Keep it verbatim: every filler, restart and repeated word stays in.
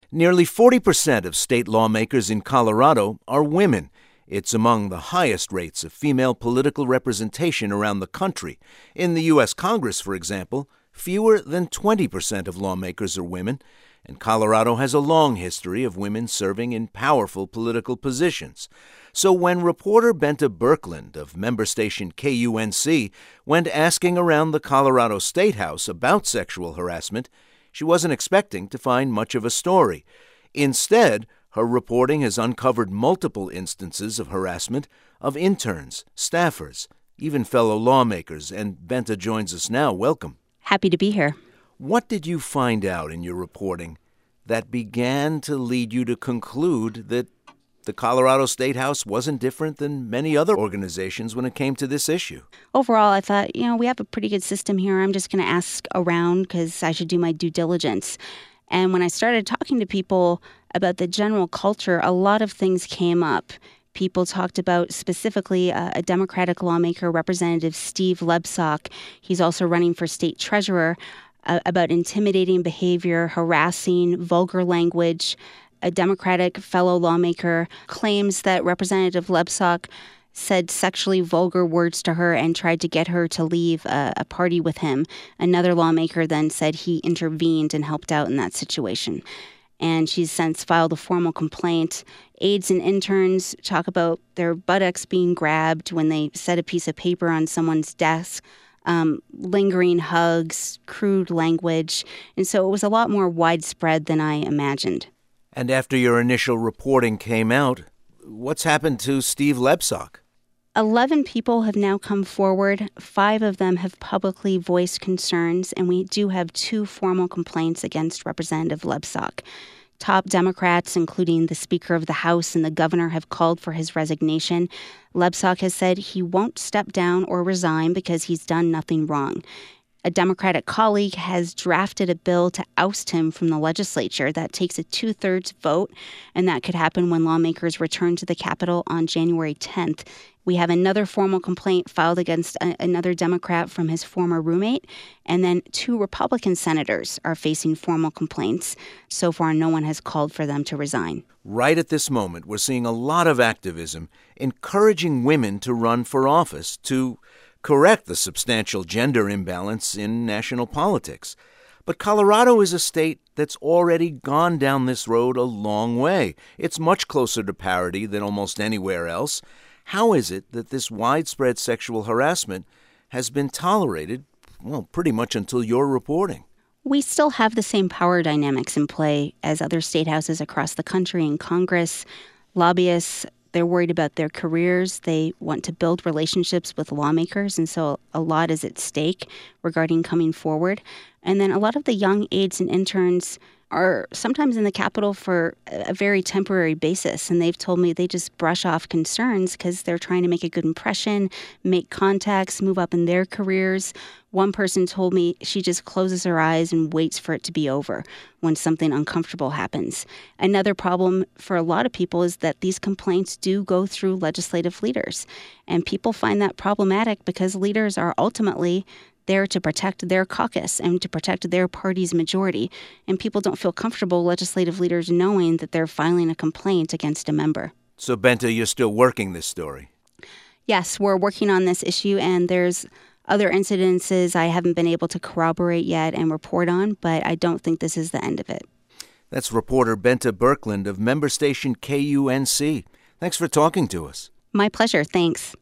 Nearly forty percent of state lawmakers in Colorado are women. It's among the highest rates of female political representation around the country. In the U S Congress, for example, fewer than twenty percent of lawmakers are women, and Colorado has a long history of women serving in powerful political positions. So when reporter Bente Birkeland of member station K U N C went asking around the Colorado State House about sexual harassment, she wasn't expecting to find much of a story. Instead, her reporting has uncovered multiple instances of harassment of interns, staffers, even fellow lawmakers, and Bente joins us now. Welcome. Happy to be here. What did you find out in your reporting that began to lead you to conclude that the Colorado State House wasn't different than many other organizations when it came to this issue? Overall, I thought, you know, we have a pretty good system here. I'm just going to ask around because I should do my due diligence. And when I started talking to people about the general culture, a lot of things came up. People talked about specifically uh, a Democratic lawmaker, Representative Steve Lebsock. He's also running for state treasurer, uh, about intimidating behavior, harassing, vulgar language. A Democratic fellow lawmaker claims that Representative Lebsock said sexually vulgar words to her and tried to get her to leave a, a party with him. Another lawmaker then said he intervened and helped out in that situation. And she's since filed a formal complaint. Aides and interns talk about their buttocks being grabbed when they set a piece of paper on someone's desk, um, lingering hugs, crude language. And so it was a lot more widespread than I imagined. And after your initial reporting came out, what's happened to Steve Lebsock? Eleven people have now come forward. Five of them have publicly voiced concerns, and we do have two formal complaints against Representative Lebsock. Top Democrats, including the Speaker of the House and the governor, have called for his resignation. Lebsock has said he won't step down or resign because he's done nothing wrong. A Democratic colleague has drafted a bill to oust him from the legislature. That takes a two-thirds vote, and that could happen when lawmakers return to the Capitol on January tenth. We have another formal complaint filed against a, another Democrat from his former roommate, and then two Republican senators are facing formal complaints. So far, no one has called for them to resign. Right at this moment, we're seeing a lot of activism encouraging women to run for office to correct the substantial gender imbalance in national politics. But Colorado is a state that's already gone down this road a long way. It's much closer to parity than almost anywhere else. How is it that this widespread sexual harassment has been tolerated, well, pretty much until your reporting? We still have the same power dynamics in play as other state houses across the country and Congress. Lobbyists, they're worried about their careers. They want to build relationships with lawmakers, and so a lot is at stake regarding coming forward. And then a lot of the young aides and interns are sometimes in the Capitol for a very temporary basis, and they've told me they just brush off concerns because they're trying to make a good impression, make contacts, move up in their careers. One person told me she just closes her eyes and waits for it to be over when something uncomfortable happens. Another problem for a lot of people is that these complaints do go through legislative leaders, and people find that problematic because leaders are ultimately there to protect their caucus and to protect their party's majority. And people don't feel comfortable, legislative leaders, knowing that they're filing a complaint against a member. So, Bente, you're still working this story? Yes, we're working on this issue, and there's other incidences I haven't been able to corroborate yet and report on, but I don't think this is the end of it. That's reporter Bente Birkeland of member station K U N C. Thanks for talking to us. My pleasure. Thanks.